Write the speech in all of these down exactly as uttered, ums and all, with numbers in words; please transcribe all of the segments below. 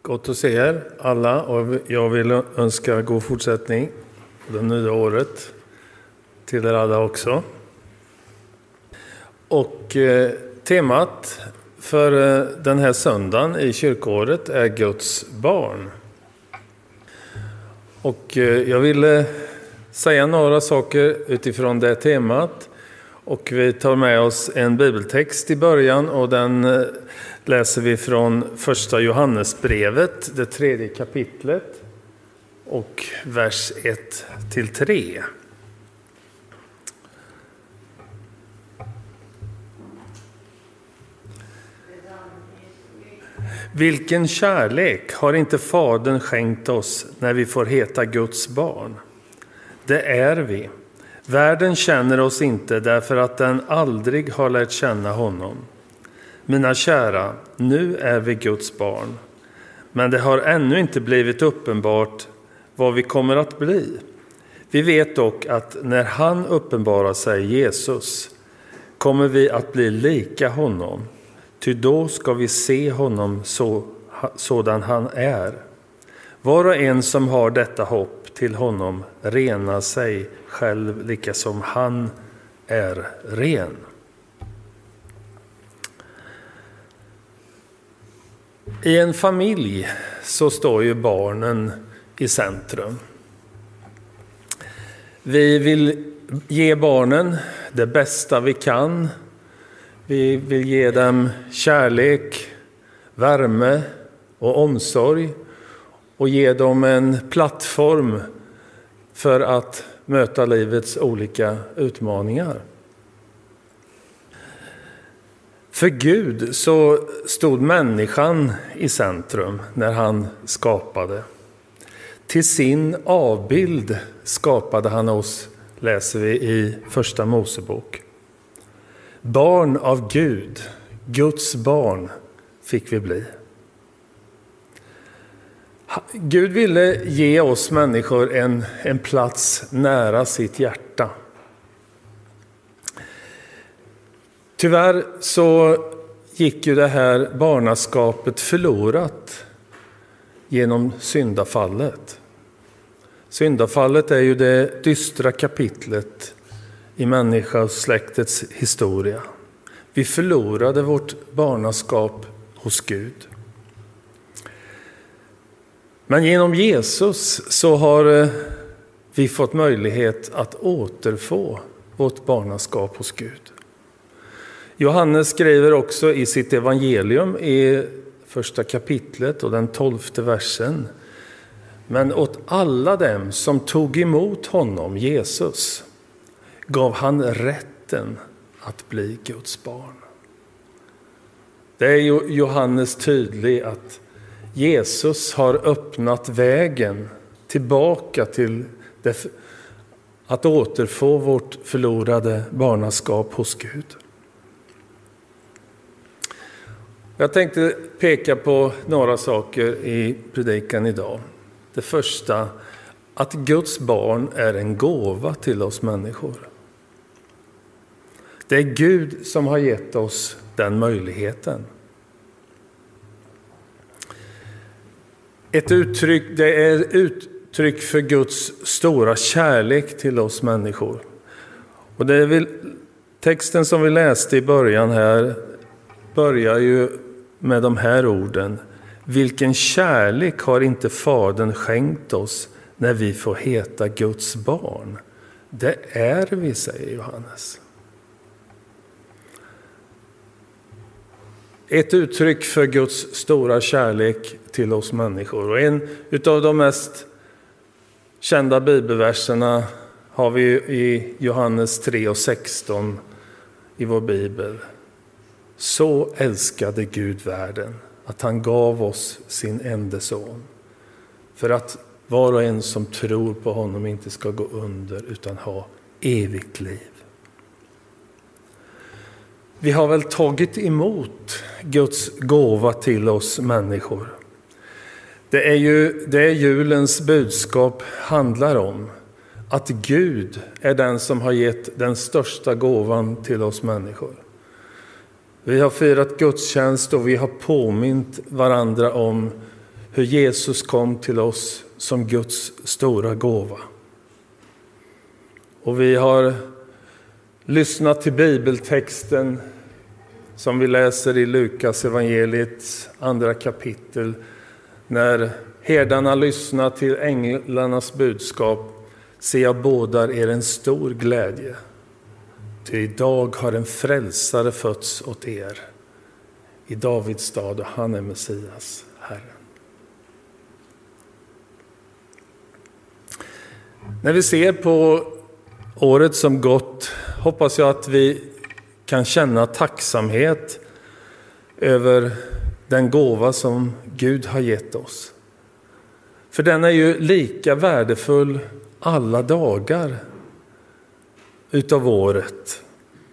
Gott att se er alla, och jag vill önska god fortsättning på det nya året till er alla också. Och eh, temat för eh, den här söndagen i kyrkåret är Guds barn. Och eh, jag ville säga några saker utifrån det temat. Och vi tar med oss en bibeltext i början, och den eh, läser vi från första Johannesbrevet, det tredje kapitlet, och vers ett till tre. Vilken kärlek har inte Fadern skänkt oss när vi får heta Guds barn? Det är vi. Världen känner oss inte därför att den aldrig har lärt känna honom. Mina kära, nu är vi Guds barn. Men det har ännu inte blivit uppenbart vad vi kommer att bli. Vi vet dock att när han uppenbarar sig, Jesus, kommer vi att bli lika honom. Ty då ska vi se honom så, sådan han är. Var och en som har detta hopp till honom renar sig själv lika som han är ren. I en familj så står ju barnen i centrum. Vi vill ge barnen det bästa vi kan. Vi vill ge dem kärlek, värme och omsorg och ge dem en plattform för att möta livets olika utmaningar. För Gud så stod människan i centrum när han skapade. Till sin avbild skapade han oss, läser vi i första Mosebok. Barn av Gud, Guds barn fick vi bli. Gud ville ge oss människor en, en plats nära sitt hjärta. Tyvärr så gick ju det här barnaskapet förlorat genom syndafallet. Syndafallet är ju det dystra kapitlet i människosläktets historia. Vi förlorade vårt barnaskap hos Gud. Men genom Jesus så har vi fått möjlighet att återfå vårt barnaskap hos Gud. Johannes skriver också i sitt evangelium i första kapitlet och den tolfte versen. Men åt alla dem som tog emot honom, Jesus, gav han rätten att bli Guds barn. Det är ju Johannes tydlig att Jesus har öppnat vägen tillbaka till det, att återfå vårt förlorade barnaskap hos Gud. Jag tänkte peka på några saker i predikan idag. Det första, att Guds barn är en gåva till oss människor. Det är Gud som har gett oss den möjligheten. Ett uttryck, det är uttryck för Guds stora kärlek till oss människor. Och det är väl, texten som vi läste i början här börjar ju med de här orden. Vilken kärlek har inte Fadern skänkt oss när vi får heta Guds barn? Det är vi, säger Johannes. Ett uttryck för Guds stora kärlek till oss människor. Och en av de mest kända bibelverserna har vi i Johannes tre och sexton i vår bibel. Så älskade Gud världen att han gav oss sin enda son. För att var och en som tror på honom inte ska gå under utan ha evigt liv. Vi har väl tagit emot Guds gåva till oss människor. Det är ju det julens budskap handlar om. Att Gud är den som har gett den största gåvan till oss människor. Vi har firat gudstjänst och vi har påmint varandra om hur Jesus kom till oss som Guds stora gåva. Och vi har lyssnat till bibeltexten som vi läser i Lukas evangeliets andra kapitel. När herdarna lyssnar till änglarnas budskap, ser jag bådar er en stor glädje. Ty idag har en frälsare fötts åt er i Davids stad, och han är Messias, Herren. När vi ser på året som gått hoppas jag att vi kan känna tacksamhet över den gåva som Gud har gett oss. För den är ju lika värdefull alla dagar utav året.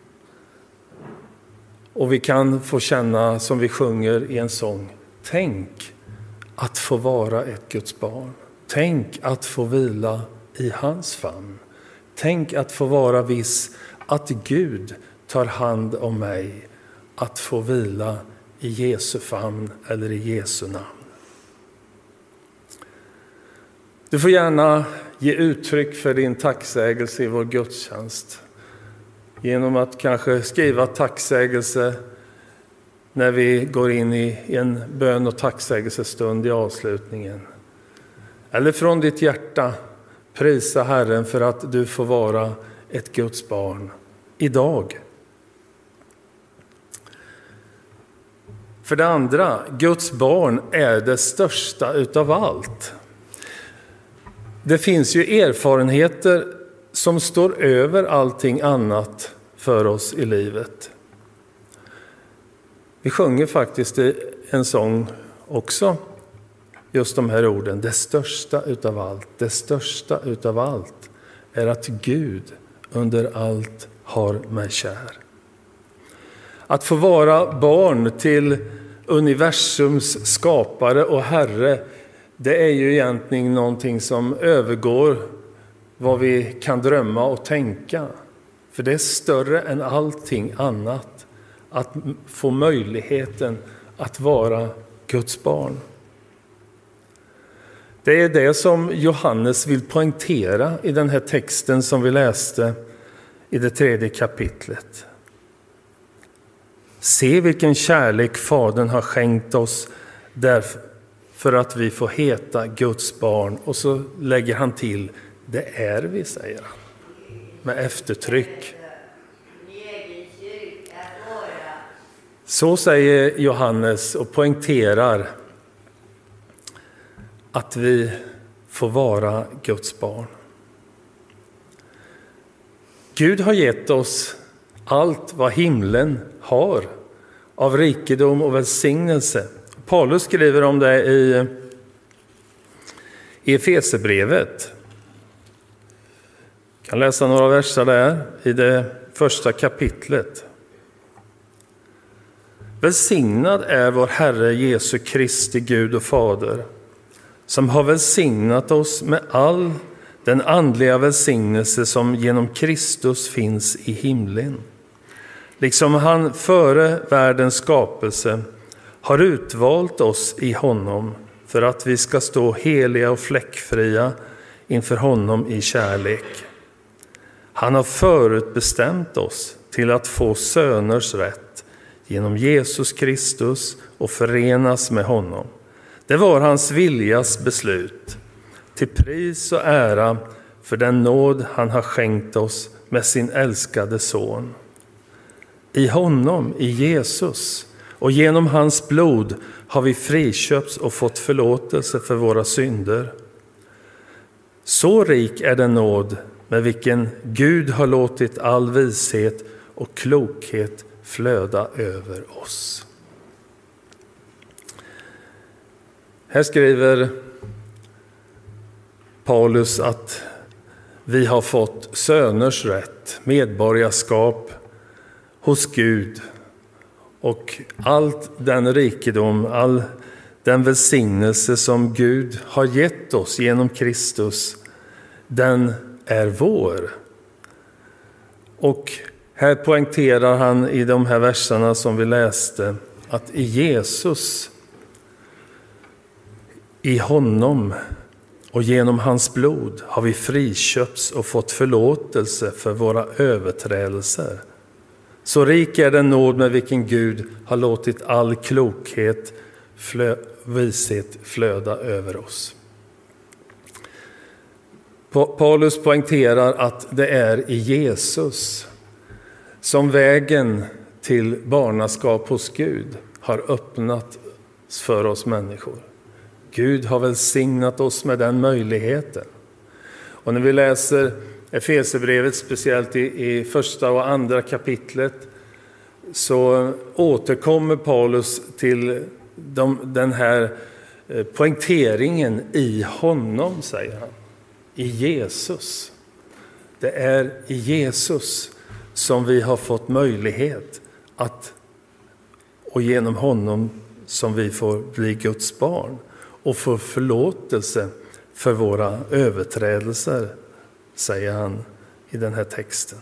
Och vi kan få känna, som vi sjunger i en sång, tänk att få vara ett Guds barn. Tänk att få vila i hans famn. Tänk att få vara viss att Gud tar hand om mig, att få vila i Jesu famn eller i Jesu namn. Du får gärna ge uttryck för din tacksägelse i vår gudstjänst genom att kanske skriva tacksägelse när vi går in i en bön och tacksägelsestund i avslutningen. Eller från ditt hjärta prisa Herren för att du får vara ett Guds barn idag. För det andra, Guds barn är det största utav allt. Det finns ju erfarenheter som står över allting annat för oss i livet. Vi sjunger faktiskt i en sång också just de här orden. Det största utav allt, det största utav allt är att Gud under allt har mig kär. Att få vara barn till universums skapare och Herre, det är ju egentligen någonting som övergår vad vi kan drömma och tänka. För det är större än allting annat att få möjligheten att vara Guds barn. Det är det som Johannes vill poängtera i den här texten som vi läste i det tredje kapitlet. Se vilken kärlek Fadern har skänkt oss därför att vi får heta Guds barn. Och så lägger han till, det är vi, säger han, med eftertryck. Så säger Johannes och poängterar att vi får vara Guds barn. Gud har gett oss allt vad himlen har av rikedom och välsignelse. Paulus skriver om det i, i Efesierbrevet. Jag kan läsa några verser där i det första kapitlet. Välsignad är vår Herre Jesu Kristi Gud och Fader, som har välsignat oss med all den andliga välsignelse som genom Kristus finns i himlen. Liksom han före världens skapelse har utvalt oss i honom för att vi ska stå heliga och fläckfria inför honom i kärlek. Han har förutbestämt oss till att få söners rätt genom Jesus Kristus och förenas med honom. Det var hans viljas beslut, till pris och ära för den nåd han har skänkt oss med sin älskade son. I honom, i Jesus, och genom hans blod har vi friköpts och fått förlåtelse för våra synder. Så rik är den nåd med vilken Gud har låtit all vishet och klokhet flöda över oss. Här skriver Paulus att vi har fått söners rätt, medborgarskap hos Gud, och allt den rikedom, all den välsignelse som Gud har gett oss genom Kristus, den är vår. Och här poängterar han i de här verserna som vi läste att i Jesus I honom och genom hans blod har vi friköpts och fått förlåtelse för våra överträdelser. Så rik är den nåd med vilken Gud har låtit all klokhet, flö, vishet flöda över oss. Paulus poängterar att det är i Jesus som vägen till barnaskap hos Gud har öppnat för oss människor. Gud har välsignat oss med den möjligheten. Och när vi läser Efesierbrevet, speciellt i, i första och andra kapitlet, så återkommer Paulus till de, den här poängteringen i honom, säger han. I Jesus. Det är i Jesus som vi har fått möjlighet att, och genom honom som vi får bli Guds barn och få förlåtelse för våra överträdelser, säger han i den här texten.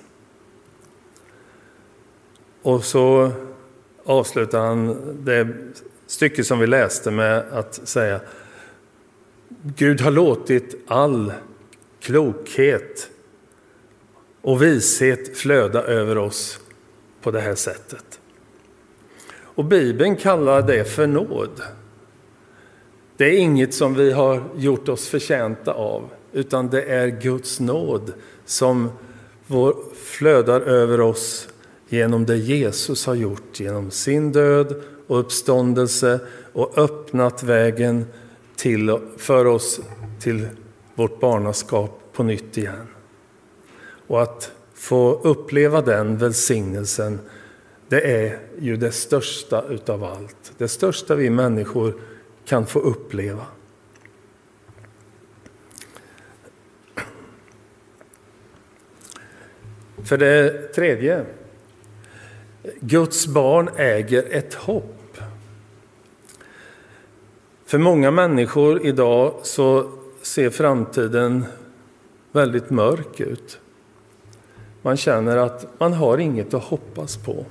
Och så avslutar han det stycke som vi läste med att säga: Gud har låtit all klokhet och vishet flöda över oss på det här sättet. Och Bibeln kallar det för nåd. Det är inget som vi har gjort oss förtjänta av, utan det är Guds nåd som flödar över oss genom det Jesus har gjort, genom sin död och uppståndelse, och öppnat vägen till, för oss till vårt barnaskap på nytt igen. Och att få uppleva den välsignelsen, det är ju det största utav allt. Det största vi människor kan få uppleva. För det tredje, Guds barn äger ett hopp. För många människor idag så ser framtiden väldigt mörk ut. Man känner att man har inget att hoppas på.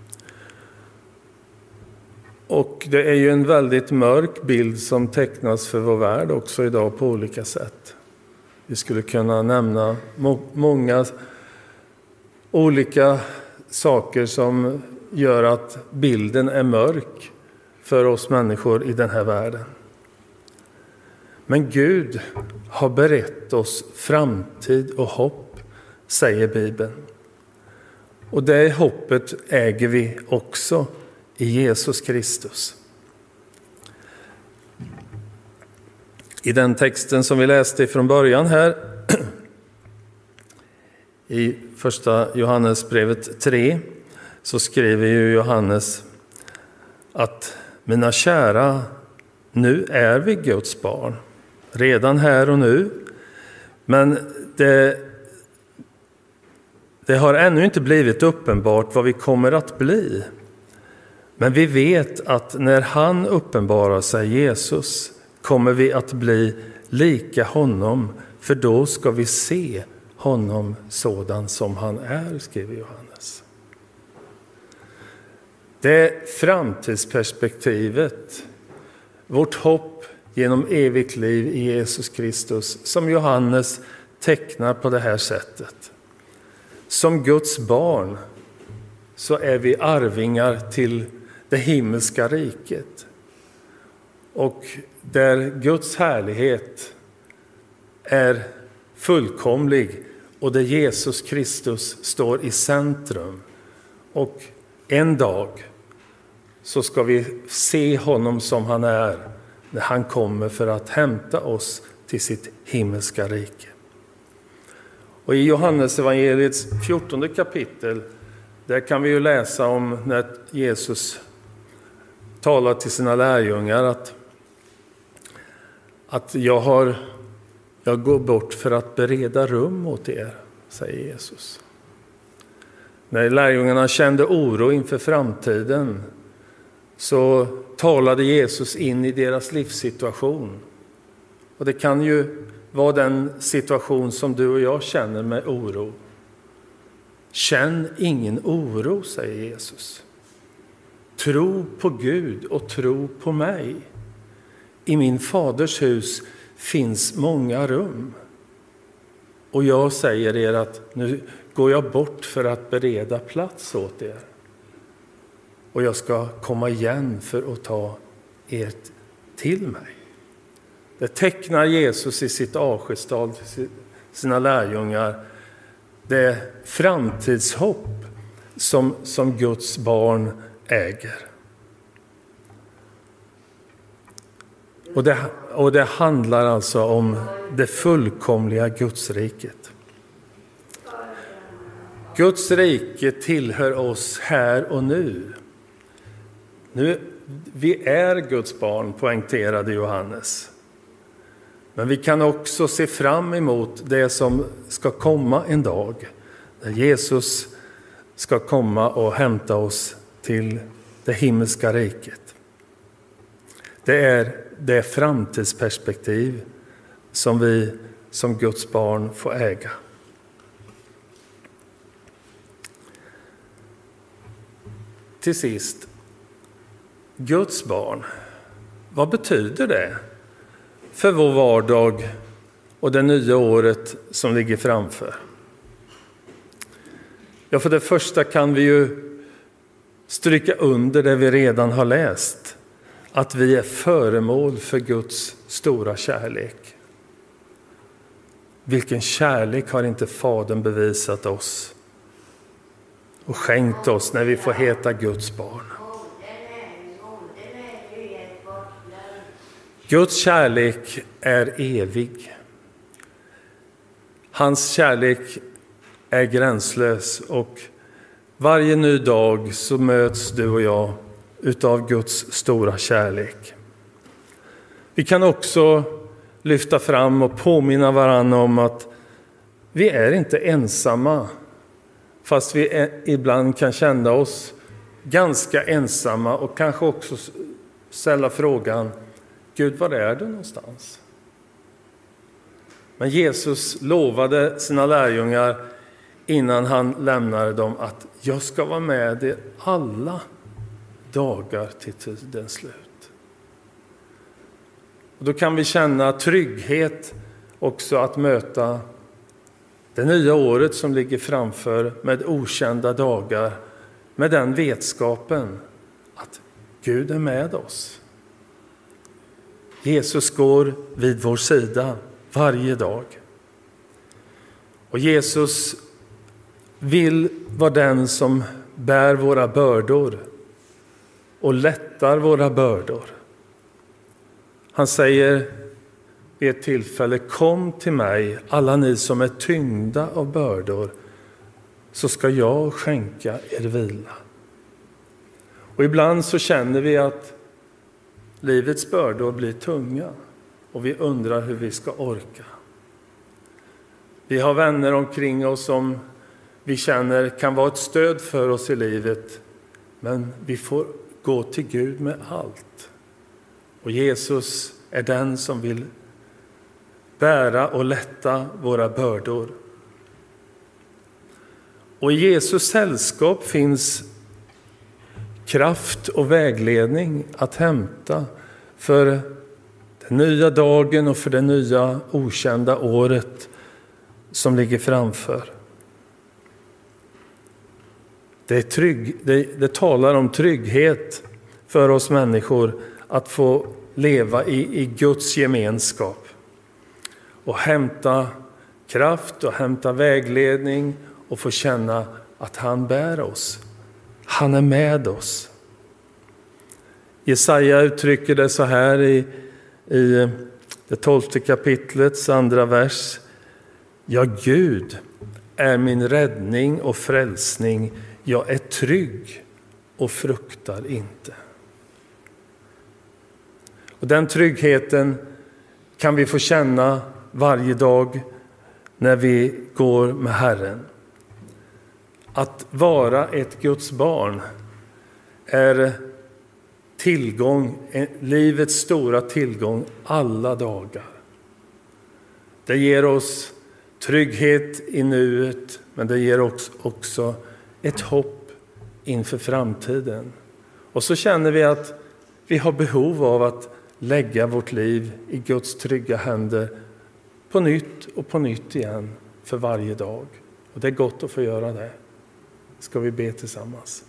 Och det är ju en väldigt mörk bild som tecknas för vår värld också idag på olika sätt. Vi skulle kunna nämna må- många olika saker som gör att bilden är mörk för oss människor i den här världen. Men Gud har berett oss framtid och hopp, säger Bibeln. Och det hoppet äger vi också i Jesus Kristus. I den texten som vi läste från början här, i första Johannesbrevet tre, så skriver ju Johannes att mina kära, nu är vi Guds barn, redan här och nu. Men det, det har ännu inte blivit uppenbart vad vi kommer att bli. Men vi vet att när han uppenbarar sig, Jesus, kommer vi att bli lika honom, för då ska vi se honom sådan som han är, skriver Johannes. Det framtidsperspektivet, vårt hopp genom evigt liv i Jesus Kristus, som Johannes tecknar på det här sättet. Som Guds barn så är vi arvingar till det himmelska riket. Och där Guds härlighet är fullkomlig och där Jesus Kristus står i centrum. Och en dag så ska vi se honom som han är när han kommer för att hämta oss till sitt himmelska rike. Och i Johannes evangeliets fjortonde kapitel, där kan vi ju läsa om när Jesus talar till sina lärjungar att, att jag, har, jag går bort för att bereda rum åt er, säger Jesus. När lärjungarna kände oro inför framtiden så talade Jesus in i deras livssituation. Och det kan ju vara den situation som du och jag känner med oro. Känn ingen oro, säger Jesus. Tro på Gud och tro på mig. i min faders hus finns många rum. Och jag säger er att nu går jag bort för att bereda plats åt er. Och jag ska komma igen för att ta er till mig. Det tecknar Jesus i sitt avskedstal till sina lärjungar. Det framtidshopp som, som Guds barn äger. Och det, och det handlar alltså om det fullkomliga Gudsriket. Guds rike tillhör oss här och nu. Nu vi är Guds barn, poängterade Johannes. Men vi kan också se fram emot det som ska komma en dag. När Jesus ska komma och hämta oss till det himmelska riket. Det är det framtidsperspektiv som vi som Guds barn får äga. Till sist, Guds barn. Vad betyder det för vår vardag och det nya året som ligger framför? Ja, för det första kan vi ju stryka under det vi redan har läst. Att vi är föremål för Guds stora kärlek. Vilken kärlek har inte Fadern bevisat oss och skänkt oss när vi får heta Guds barn. Guds kärlek är evig. Hans kärlek är gränslös och varje ny dag så möts du och jag utav Guds stora kärlek. Vi kan också lyfta fram och påminna varandra om att vi är inte ensamma. Fast vi är, ibland kan känna oss ganska ensamma och kanske också ställa frågan: Gud, var är du någonstans? Men Jesus lovade sina lärjungar innan han lämnade dem att jag ska vara med er alla dagar till tidens slut. Och då kan vi känna trygghet också att möta det nya året som ligger framför med okända dagar, med den vetskapen att Gud är med oss. Jesus går vid vår sida varje dag. Och Jesus vill vara den som bär våra bördor och lättar våra bördor. Han säger vid ett tillfälle: kom till mig, alla ni som är tyngda av bördor, så ska jag skänka er vila. Och ibland så känner vi att livets bördor blir tunga och vi undrar hur vi ska orka. Vi har vänner omkring oss som vi känner kan vara ett stöd för oss i livet, men vi får gå till Gud med allt. Och Jesus är den som vill bära och lätta våra bördor. Och i Jesus sällskap finns kraft och vägledning att hämta för den nya dagen och för det nya okända året som ligger framför. Det, är trygg, det, det talar om trygghet för oss människor att få leva i, i Guds gemenskap och hämta kraft och hämta vägledning och få känna att han bär oss. Han är med oss. Jesaja uttrycker det så här i, i det tolfte kapitlets andra vers. Ja, Gud är min räddning och frälsning. Jag är trygg och fruktar inte. Och den tryggheten kan vi få känna varje dag när vi går med Herren. Att vara ett Guds barn är tillgång, livets stora tillgång alla dagar. Det ger oss trygghet i nuet, men det ger också, också ett hopp inför framtiden. Och så känner vi att vi har behov av att lägga vårt liv i Guds trygga händer på nytt och på nytt igen för varje dag. Och det är gott att få göra det. Ska vi be tillsammans.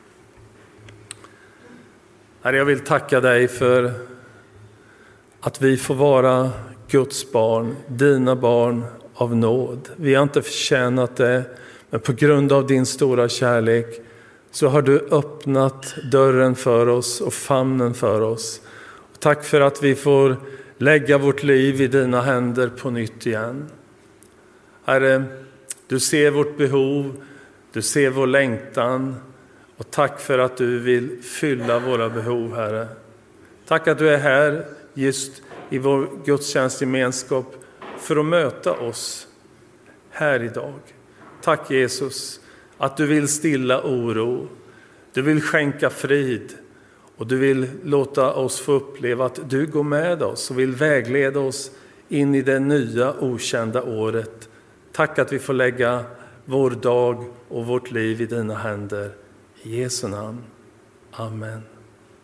Herre, jag vill tacka dig för att vi får vara Guds barn, dina barn av nåd. Vi har inte förtjänat det, men på grund av din stora kärlek så har du öppnat dörren för oss och famnen för oss. Och tack för att vi får lägga vårt liv i dina händer på nytt igen. Herre, du ser vårt behov, du ser vår längtan. Och tack för att du vill fylla våra behov, Herre. Tack att du är här just i vår gudstjänstgemenskap för att möta oss här idag. Tack Jesus att du vill stilla oro. Du vill skänka frid. Och du vill låta oss få uppleva att du går med oss och vill vägleda oss in i det nya okända året. Tack att vi får lägga vår dag och vårt liv i dina händer. I Jesu namn. Amen.